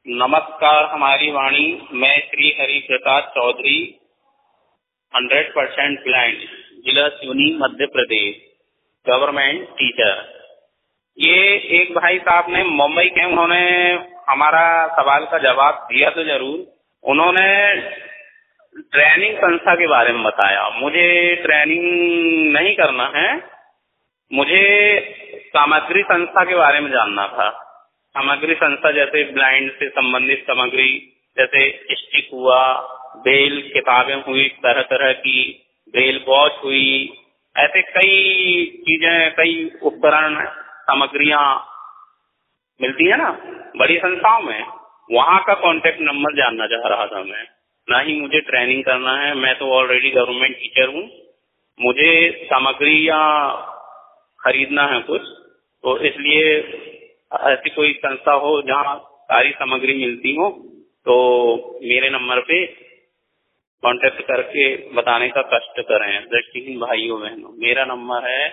नमस्कार हमारी वाणी। मैं श्री हरि प्रकाश चौधरी 100% ब्लाइंड, जिला सिवनी, मध्य प्रदेश, गवर्नमेंट टीचर। ये एक भाई साहब ने मुंबई के, उन्होंने हमारा सवाल का जवाब दिया तो जरूर। उन्होंने ट्रेनिंग संस्था के बारे में बताया। मुझे ट्रेनिंग नहीं करना है, मुझे सामग्री संस्था के बारे में जानना था। सामग्री संस्था जैसे ब्लाइंड से संबंधित सामग्री, जैसे स्टिक हुआ, ब्रेल किताबें हुई, तरह तरह की ब्रेल वॉच हुई, ऐसे कई चीजें, कई उपकरण, सामग्रियां मिलती है ना बड़ी संस्थाओं में। वहां का कांटेक्ट नंबर जानना चाह रहा था मैं। ना ही मुझे ट्रेनिंग करना है, मैं तो ऑलरेडी गवर्नमेंट टीचर हूँ। मुझे सामग्रियां खरीदना है कुछ, तो इसलिए ऐसी कोई संस्था हो जहाँ सारी सामग्री मिलती हो तो मेरे नंबर पे कांटेक्ट करके बताने का कष्ट करें दृष्टिहीन भाइयों बहनों। मेरा नंबर है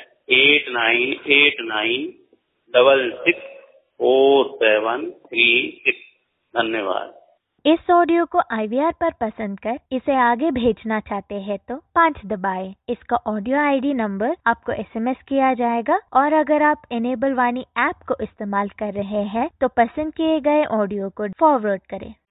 8989664736। धन्यवाद। इस ऑडियो को IVR पर पसंद कर इसे आगे भेजना चाहते हैं तो 5 दबाएं। इसका ऑडियो ID नंबर आपको SMS किया जाएगा और अगर आप इनेबल वाणी ऐप को इस्तेमाल कर रहे हैं तो पसंद किए गए ऑडियो को फॉरवर्ड करें।